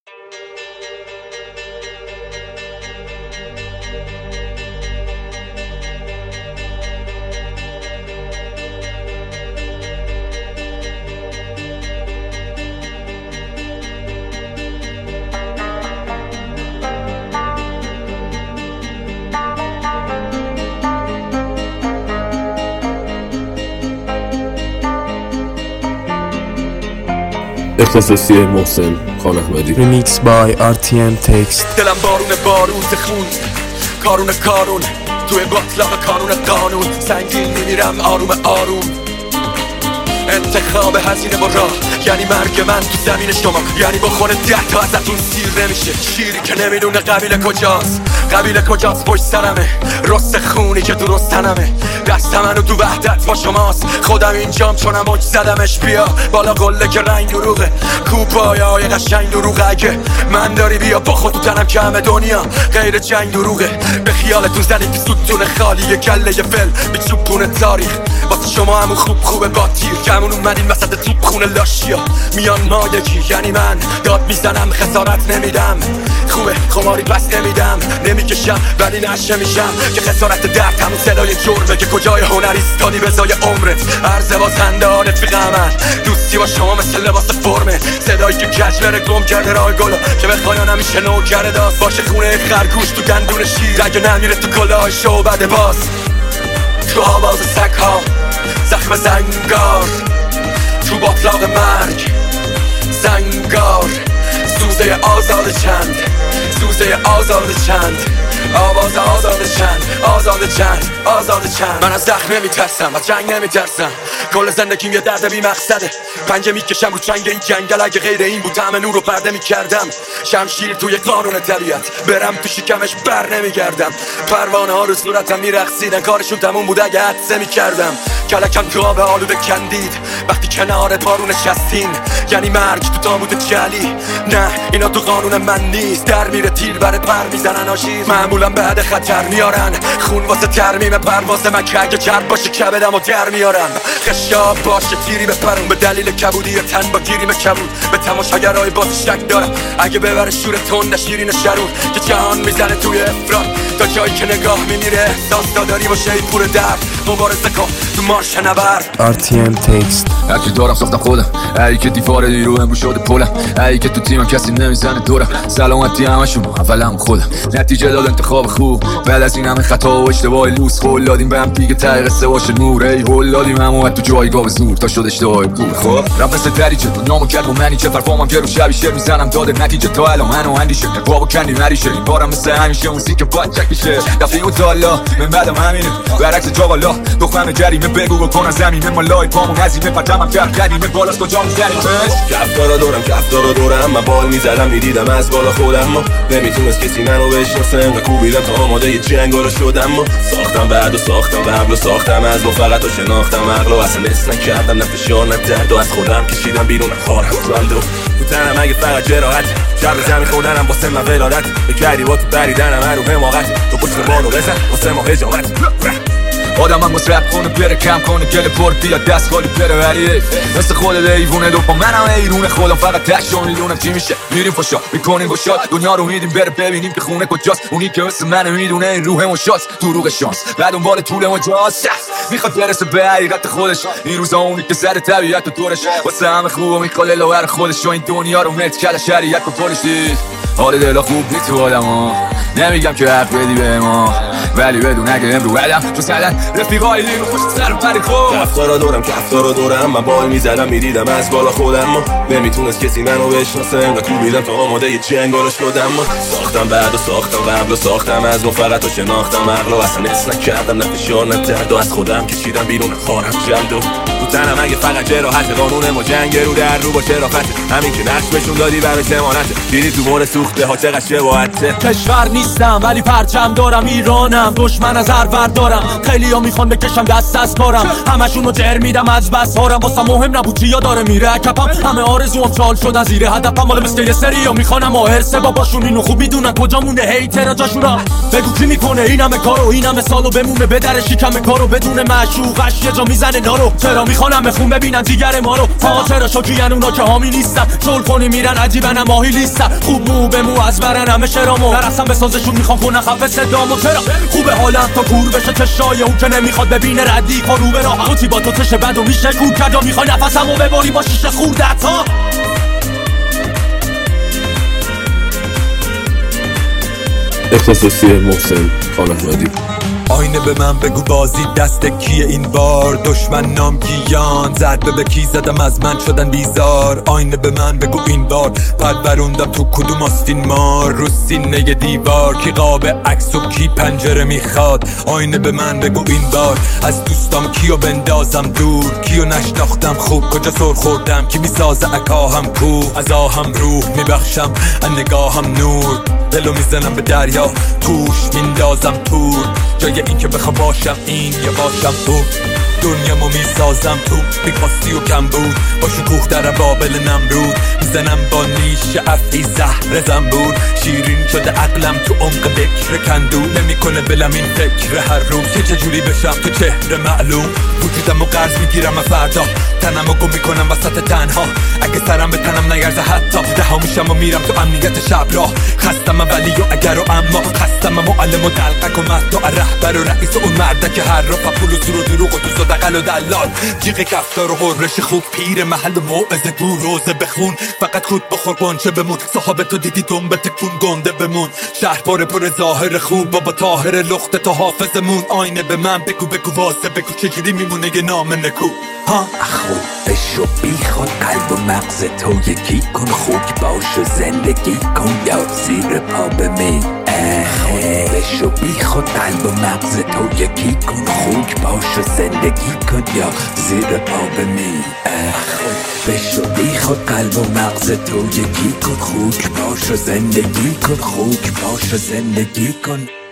اختصاصی محسن خان احمدی. Remix by RTM Text. دلم بارونه باروت خون، کارون توی باطلاق قانون سنگین میمیرم آروم انتخاب هزینه با راه یعنی مرگ من تو زمین شما، یعنی با خون 10 تا ازتون سیر نمیشه. شیری که نمیدونه قبیله کجاست پشت سرمه، رست خونی که درست تنمه، دست منو تو وحدت با شماست. خودم اینجام چونم موج زدمش، بیا بالا قله که رنگ دروغه، کوپایای قشنگ دروغه. اگه من داری بیا با خود تو تنم که همه دنیا غیر جنگ دروغه. به خیالتون زدید که ستون خالی کله فل بی چوبونه تاریخ، واسه شما همون خوبه با تیر کمون اومدین وسط توپ خونه لاشیا. میان ما یکی یعنی من داد میزنم خسارت نمیدم، خوبه خماری پس نمیدم، نمیکشم ولی نشه میشم که خسارت درد همون صدای جرمه که کجای هنریستانی به زای عمرت. عرضه با خنده‌هات فی قمر، دوستی با شما مثل لباس فرمه، صدایی که کج بره گم کرده راه گلو که بخواین همیشه نوکر داست باشه. خونه خرگوش تو گندون شیر اگه نمیره تو کلاه شعبده باز، تو آواز سگ‌ها زخم زنگار، تو باطلاق مرگ زنگار، سوزه آزاد چند آواز آزاد چند. من از زخم نمیترسم، از جنگ نمیترسم، کل زندگیم یه درد بی مقصده. پنجه میکشم رو چنگ این جنگل، اگه غیر این بود همه نور رو پرده میکردم. شمشیر توی قانون طبیعت، برم تو شکمش بر نمیگردم. پروانه ها رو صورتم میرقصیدن، کارشون تموم بود اگه حدسه میکردم. کلکم تو آب آلوده کندید وقتی کنار پارو نشستین، یعنی مرگ تو تابوت جلی. نه اینا تو قانون من نیست، در میره تیر بره پر میزنن آشیز. معمولا بعد خطر میارن خون واسه ترمیم پرواز مکه، اگه چرب باشه کبدمو در میارن. خشاب باشه تیری بپرون به دلیل کبودی تن با گیریم کبود. به تماشاگرای باز شک دارم اگه ببره شور تند شیرین شرور که جهان میزنه توی افراد. تا جایی که نگاه میمیره احساس داداری باشه ای پور درد، مبارزه کن تو مارش نبرد. RTM Text. هرکی دارم ساختم خودم، ای که دیوار دیرو امرو شده پلم، ای که تو تیمم کسی نمیزنه دورم. سلامتی همشون اولم خودم، نتیجه داد انتخاب خوب بعد از این همه خطا و اشتباه لوس. قول دادیم به هم دیگه تغییر سواش نور، ای قول دادیم هم اومد تو جایگاه زور تا شد اشتباه بود. خب رفت مثل دریچه نامو کرد با منی چه فرفامم که رو شبی شعر میزنم داده نتیجه تا الان منو اندیشه بابا کندی نریشه. این بارم مثل همیشه موزیک باید چکیشه دفعه اوتالا من بعدم همینه برعکس جاوالا دختم جریمه بگو کن از زمینه مالای پامون هزینه پتمم کرد قدیمه بالاست کجا میزنیم کفتارا دورم من بال میزدم میدیدم از بالا خودم ما نمیتونست کسی منو بشناسه و کوبیدم تا آماده یه جنگ رو شدم ما ساختم بعد و ساختم قبل و ساختم از با فقط و شناختم عقل و اصلا اسم نکردم نه فشار نه درد و از خودم کشیدم بیرون خارم بلدو تو تنم اگه فقط جراحت شب زمین خوردنم واسه من ولادت به کردی با تو بریدنم هر رو حماقت تو پشت بانو بزن واسه ما هجامت آدم هم مصرف کنه بره کم کنه گل پر بیاد دست خالی بره ولی مثل خودت ایوونه دو پا منم ایرونه خودم فقط تشو میدونم چی میشه میریم فشار میکنیم گشاد دنیا رو میدیم بره ببینیم که خونه کجاست اونی که مثل من میدونه این روح مشاست دروغ شانس بعد دنبال طول مجاست میخواد برسه به حقیقت خودش این روزا اونی که سر طبیعت و دورش واسه همه خوبه میخواد لاور خودش و این دنیا رو مت کرده شریعت و پولش دید حال دلا خوب نیست تو آدما نمیگم که حق بدی به ما ولی بدون اگه امرو بعدم تو سدن رفیقای رو پشت سر پری خوب کفتارا دورم من بال میزدم میدیدم از بالا خودم ما نمیتونست کسی منو بشناسه و کوبیدم تا آماده یه جنگ رو شدم ما ساختم بعد و ساختم قبل و ساختم از ما فقط و شناختم عقل و اصلا اسم نکردم نه فشار نه درد و از خودم کشیدم بیرون خارم جلد و تو تنم اگه فقط جراحت قانون ما جنگ رو در رو با شرافت همین که نقش بهشون دادی برای ضمانت دیدی تو مور سوخته ها چقدر شباهته کشور نیستم ولی پرچم دارم ایرانم دشمن از هر ور دارم خیلیا میخوان بکشم دست از کارم همشون رو جر میدم از بس هارم واسه مهم نبود چیا داره میره کپم همه آرزوام چال شد زیر هدفم مال مثل یه سریا میخوانم هرسه باباشون اینو خوب میدونن کجا مونده هیترا جاشون بگو کی میکنه این همه کارو این همه سالو بمونه به در شکم کارو بدون معشوقش یه جا میزنه نارو چرا میخوانم بخون ببینن دیگر ما رو. چرا شوکیان اونا که حامی نیستن، شل کنی میرن عجیبن ماهی لیستن. خوب مو به مو از برن همه شرامو، نرسم به سازشون میخوان کنن خفه صدامو. چرا خوبه حالم تا کور بشه چشای اون که نمیخواد ببینه ردی کنو به راه. قوطی با تو تشه بد و میشه کور کجا میخوای نفسمو بباری با شیشه خوردت ها. اختصاصی محسن خان احمدی. آینه به من بگو بازی دست کیه این بار، دشمن نام کیان، ضربه به کی زدم از من شدن بیزار. آینه به من بگو این بار پروروندم تو کدوم آستین مار، رو سینه دیوار کی قاب عکس و کی پنجره میخواد. آینه به من بگو این بار از دوستام کیو بندازم دور، کیو نشناختم خوب کجا سر خوردم، کی میسازه اکاهم کو از آهم روح میبخشم از نگاهم نور. دلو میزنم به دریا توش میندازم تور، جای این که بخوام باشم این یا باشم اون. دنیامو میسازم تو بی‌خواستی و کم بود، با شکوه در بابل نمرود. میزنم با نیش افعی زهر زنبور، شیرین شده عقلم تو عمق بکر کندو. نمیکنه بلم این فکر هر روز که چجوری بشم تو چهره معلوم. وجودمو قرض میگیرم فردا، تنمو گم میکنم وسط تنها. اگه سرم به تنم نیرزه حتی رها میشم و میرم تو امنیت شب راه. خستم ولی و اگر و اما، خستم معلم و دلقک و مهدا رهبر و رئیس و اون مردک هر را. پپول و زور و دروغ و دوز و دقل و دلال، جیغ کفتار و غرش خوب، پیر محل و موعظه گو روزه بخون. فقط خود بخور گنچه بمون، صحابه تو دیدی دنبه تکون گنده بمون. شهر پر ظاهر خوب، بابا طاهر لخت تا حافظمون. آینه به من بگو بگو واسه بگو چجوری میمونه یه نام نکو ها. خود بشو بی خود قلب و مغز تو یکی کن، خوک باش و زندگی کن یا زیر پا بمین. خود بشو بی خود قلب و مغز تو یکی کن، خوک باش و زندگی کن یا زیر پا بمین. خود بشو بی خود قلب و مغز تو یکی کن، خوک باش و زندگی کن، خوک باش و زندگی کن.